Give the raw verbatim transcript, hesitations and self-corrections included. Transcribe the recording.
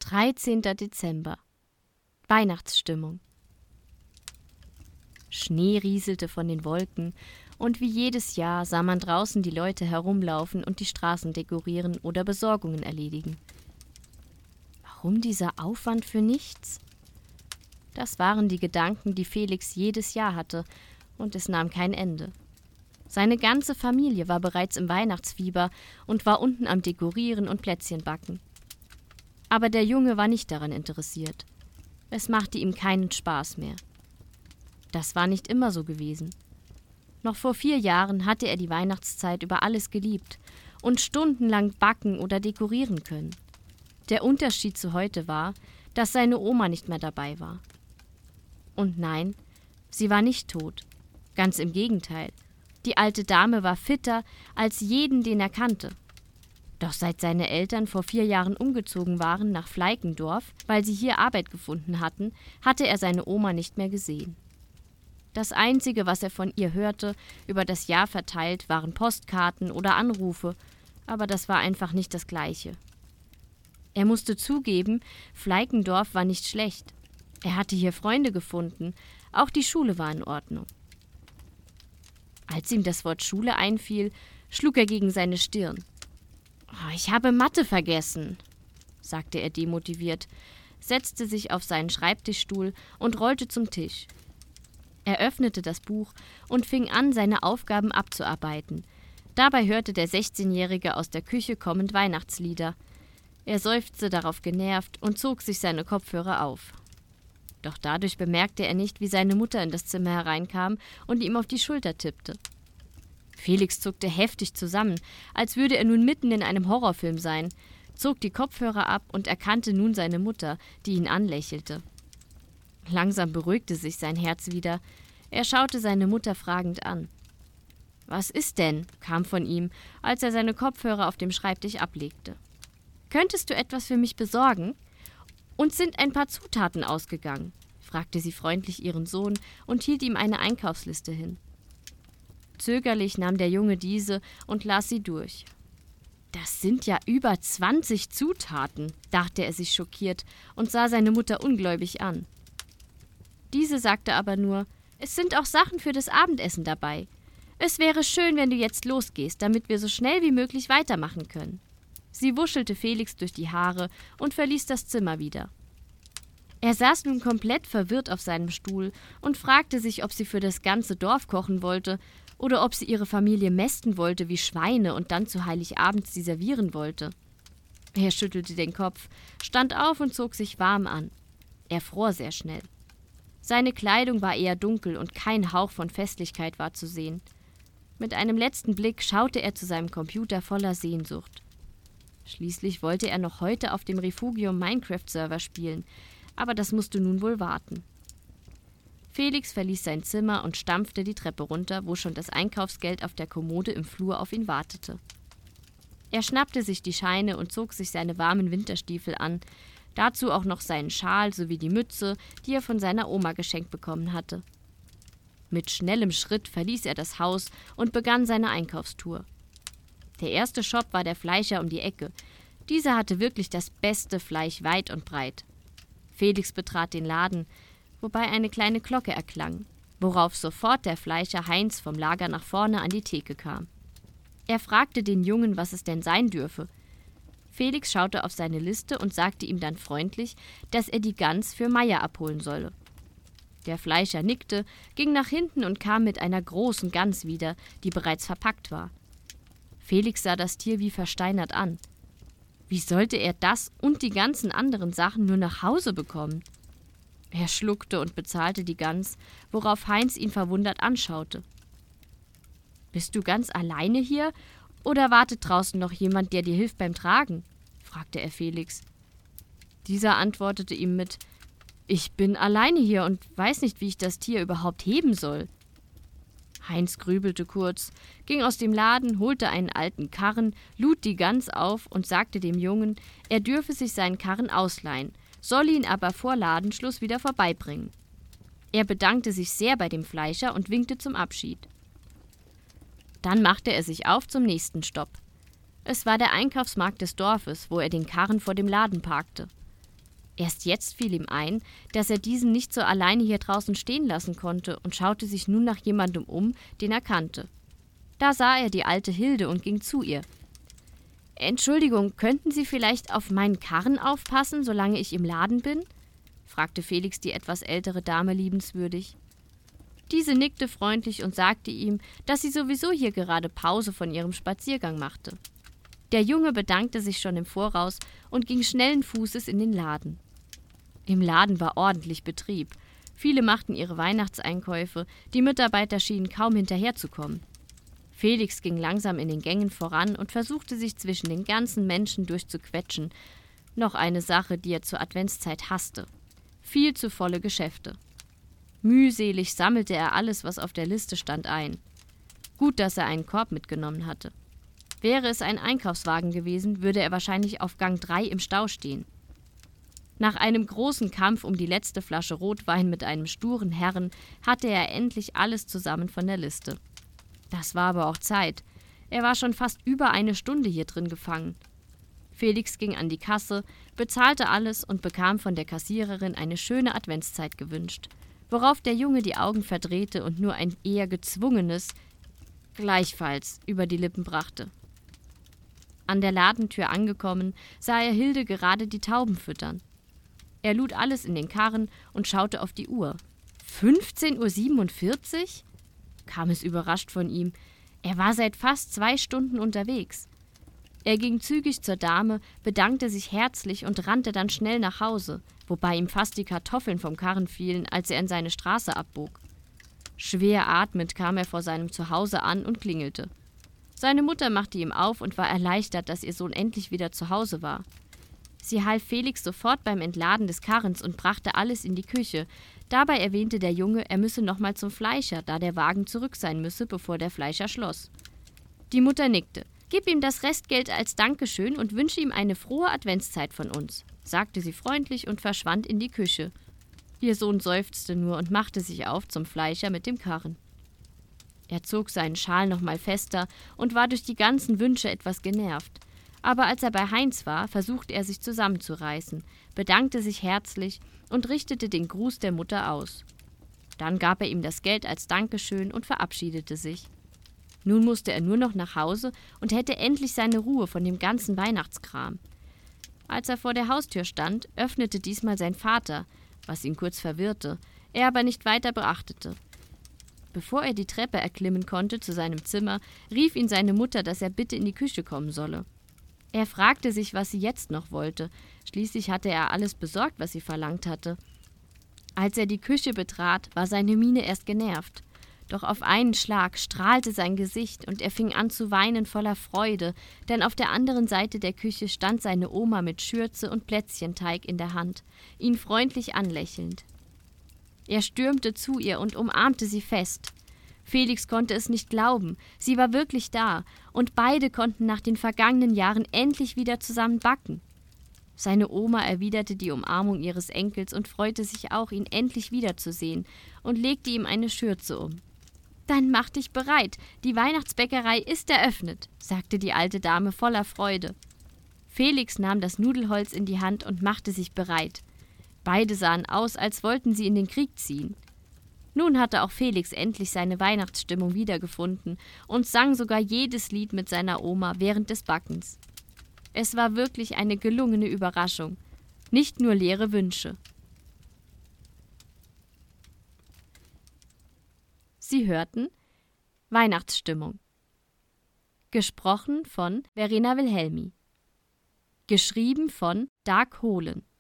dreizehnter Dezember. Weihnachtsstimmung. Schnee rieselte von den Wolken, und wie jedes Jahr sah man draußen die Leute herumlaufen und die Straßen dekorieren oder Besorgungen erledigen. Warum dieser Aufwand für nichts? Das waren die Gedanken, die Felix jedes Jahr hatte, und es nahm kein Ende. Seine ganze Familie war bereits im Weihnachtsfieber und war unten am Dekorieren und Plätzchen backen. Aber der Junge war nicht daran interessiert. Es machte ihm keinen Spaß mehr. Das war nicht immer so gewesen. Noch vor vier Jahren hatte er die Weihnachtszeit über alles geliebt und stundenlang backen oder dekorieren können. Der Unterschied zu heute war, dass seine Oma nicht mehr dabei war. Und nein, sie war nicht tot. Ganz im Gegenteil. Die alte Dame war fitter als jeden, den er kannte. Doch seit seine Eltern vor vier Jahren umgezogen waren nach Fleikendorf, weil sie hier Arbeit gefunden hatten, hatte er seine Oma nicht mehr gesehen. Das Einzige, was er von ihr hörte, über das Jahr verteilt, waren Postkarten oder Anrufe, aber das war einfach nicht das Gleiche. Er musste zugeben, Fleikendorf war nicht schlecht. Er hatte hier Freunde gefunden, auch die Schule war in Ordnung. Als ihm das Wort Schule einfiel, schlug er gegen seine Stirn. Oh, »Ich habe Mathe vergessen«, sagte er demotiviert, setzte sich auf seinen Schreibtischstuhl und rollte zum Tisch. Er öffnete das Buch und fing an, seine Aufgaben abzuarbeiten. Dabei hörte der sechzehnjährige aus der Küche kommend Weihnachtslieder. Er seufzte darauf genervt und zog sich seine Kopfhörer auf. Doch dadurch bemerkte er nicht, wie seine Mutter in das Zimmer hereinkam und ihm auf die Schulter tippte. Felix zuckte heftig zusammen, als würde er nun mitten in einem Horrorfilm sein, zog die Kopfhörer ab und erkannte nun seine Mutter, die ihn anlächelte. Langsam beruhigte sich sein Herz wieder. Er schaute seine Mutter fragend an. »Was ist denn?« kam von ihm, als er seine Kopfhörer auf dem Schreibtisch ablegte. »Könntest du etwas für mich besorgen? Uns sind ein paar Zutaten ausgegangen«, fragte sie freundlich ihren Sohn und hielt ihm eine Einkaufsliste hin. Zögerlich nahm der Junge diese und las sie durch. »Das sind ja über zwanzig Zutaten«, dachte er sich schockiert und sah seine Mutter ungläubig an. Diese sagte aber nur, »Es sind auch Sachen für das Abendessen dabei. Es wäre schön, wenn du jetzt losgehst, damit wir so schnell wie möglich weitermachen können.« Sie wuschelte Felix durch die Haare und verließ das Zimmer wieder. Er saß nun komplett verwirrt auf seinem Stuhl und fragte sich, ob sie für das ganze Dorf kochen wollte oder ob sie ihre Familie mästen wollte wie Schweine und dann zu Heiligabend sie servieren wollte. Er schüttelte den Kopf, stand auf und zog sich warm an. Er fror sehr schnell. Seine Kleidung war eher dunkel und kein Hauch von Festlichkeit war zu sehen. Mit einem letzten Blick schaute er zu seinem Computer voller Sehnsucht. Schließlich wollte er noch heute auf dem Refugium Minecraft-Server spielen, aber das musste nun wohl warten. Felix verließ sein Zimmer und stampfte die Treppe runter, wo schon das Einkaufsgeld auf der Kommode im Flur auf ihn wartete. Er schnappte sich die Scheine und zog sich seine warmen Winterstiefel an, dazu auch noch seinen Schal sowie die Mütze, die er von seiner Oma geschenkt bekommen hatte. Mit schnellem Schritt verließ er das Haus und begann seine Einkaufstour. Der erste Shop war der Fleischer um die Ecke. Dieser hatte wirklich das beste Fleisch weit und breit. Felix betrat den Laden, wobei eine kleine Glocke erklang, worauf sofort der Fleischer Heinz vom Lager nach vorne an die Theke kam. Er fragte den Jungen, was es denn sein dürfe. Felix schaute auf seine Liste und sagte ihm dann freundlich, dass er die Gans für Meier abholen solle. Der Fleischer nickte, ging nach hinten und kam mit einer großen Gans wieder, die bereits verpackt war. Felix sah das Tier wie versteinert an. Wie sollte er das und die ganzen anderen Sachen nur nach Hause bekommen? Er schluckte und bezahlte die Gans, worauf Heinz ihn verwundert anschaute. »Bist du ganz alleine hier oder wartet draußen noch jemand, der dir hilft beim Tragen?« fragte er Felix. Dieser antwortete ihm mit, »Ich bin alleine hier und weiß nicht, wie ich das Tier überhaupt heben soll.« Heinz grübelte kurz, ging aus dem Laden, holte einen alten Karren, lud die Gans auf und sagte dem Jungen, er dürfe sich seinen Karren ausleihen, solle ihn aber vor Ladenschluss wieder vorbeibringen. Er bedankte sich sehr bei dem Fleischer und winkte zum Abschied. Dann machte er sich auf zum nächsten Stopp. Es war der Einkaufsmarkt des Dorfes, wo er den Karren vor dem Laden parkte. Erst jetzt fiel ihm ein, dass er diesen nicht so alleine hier draußen stehen lassen konnte und schaute sich nun nach jemandem um, den er kannte. Da sah er die alte Hilde und ging zu ihr. »Entschuldigung, könnten Sie vielleicht auf meinen Karren aufpassen, solange ich im Laden bin?« fragte Felix die etwas ältere Dame liebenswürdig. Diese nickte freundlich und sagte ihm, dass sie sowieso hier gerade Pause von ihrem Spaziergang machte. Der Junge bedankte sich schon im Voraus und ging schnellen Fußes in den Laden. Im Laden war ordentlich Betrieb. Viele machten ihre Weihnachtseinkäufe, die Mitarbeiter schienen kaum hinterherzukommen. Felix ging langsam in den Gängen voran und versuchte sich zwischen den ganzen Menschen durchzuquetschen. Noch eine Sache, die er zur Adventszeit hasste. Viel zu volle Geschäfte. Mühselig sammelte er alles, was auf der Liste stand, ein. Gut, dass er einen Korb mitgenommen hatte. Wäre es ein Einkaufswagen gewesen, würde er wahrscheinlich auf Gang drei im Stau stehen. Nach einem großen Kampf um die letzte Flasche Rotwein mit einem sturen Herrn hatte er endlich alles zusammen von der Liste. Das war aber auch Zeit. Er war schon fast über eine Stunde hier drin gefangen. Felix ging an die Kasse, bezahlte alles und bekam von der Kassiererin eine schöne Adventszeit gewünscht, worauf der Junge die Augen verdrehte und nur ein eher gezwungenes »Gleichfalls« über die Lippen brachte. An der Ladentür angekommen, sah er Hilde gerade die Tauben füttern. Er lud alles in den Karren und schaute auf die Uhr. fünfzehn Uhr siebenundvierzig? Kam es überrascht von ihm. Er war seit fast zwei Stunden unterwegs. Er ging zügig zur Dame, bedankte sich herzlich und rannte dann schnell nach Hause, wobei ihm fast die Kartoffeln vom Karren fielen, als er in seine Straße abbog. Schwer atmend kam er vor seinem Zuhause an und klingelte. Seine Mutter machte ihm auf und war erleichtert, dass ihr Sohn endlich wieder zu Hause war. Sie half Felix sofort beim Entladen des Karrens und brachte alles in die Küche. Dabei erwähnte der Junge, er müsse nochmal zum Fleischer, da der Wagen zurück sein müsse, bevor der Fleischer schloss. Die Mutter nickte. »Gib ihm das Restgeld als Dankeschön und wünsche ihm eine frohe Adventszeit von uns«, sagte sie freundlich und verschwand in die Küche. Ihr Sohn seufzte nur und machte sich auf zum Fleischer mit dem Karren. Er zog seinen Schal nochmal fester und war durch die ganzen Wünsche etwas genervt. Aber als er bei Heinz war, versuchte er sich zusammenzureißen, bedankte sich herzlich und richtete den Gruß der Mutter aus. Dann gab er ihm das Geld als Dankeschön und verabschiedete sich. Nun musste er nur noch nach Hause und hätte endlich seine Ruhe von dem ganzen Weihnachtskram. Als er vor der Haustür stand, öffnete diesmal sein Vater, was ihn kurz verwirrte, er aber nicht weiter beachtete. Bevor er die Treppe erklimmen konnte zu seinem Zimmer, rief ihn seine Mutter, dass er bitte in die Küche kommen solle. Er fragte sich, was sie jetzt noch wollte. Schließlich hatte er alles besorgt, was sie verlangt hatte. Als er die Küche betrat, war seine Miene erst genervt. Doch auf einen Schlag strahlte sein Gesicht und er fing an zu weinen voller Freude, denn auf der anderen Seite der Küche stand seine Oma mit Schürze und Plätzchenteig in der Hand, ihn freundlich anlächelnd. Er stürmte zu ihr und umarmte sie fest. Felix konnte es nicht glauben, sie war wirklich da, und beide konnten nach den vergangenen Jahren endlich wieder zusammen backen. Seine Oma erwiderte die Umarmung ihres Enkels und freute sich auch, ihn endlich wiederzusehen, und legte ihm eine Schürze um. »Dann mach dich bereit, die Weihnachtsbäckerei ist eröffnet«, sagte die alte Dame voller Freude. Felix nahm das Nudelholz in die Hand und machte sich bereit. Beide sahen aus, als wollten sie in den Krieg ziehen. Nun hatte auch Felix endlich seine Weihnachtsstimmung wiedergefunden und sang sogar jedes Lied mit seiner Oma während des Backens. Es war wirklich eine gelungene Überraschung, nicht nur leere Wünsche. Sie hörten Weihnachtsstimmung. Gesprochen von Verena Wilhelmi. Geschrieben von Dag Hohlen.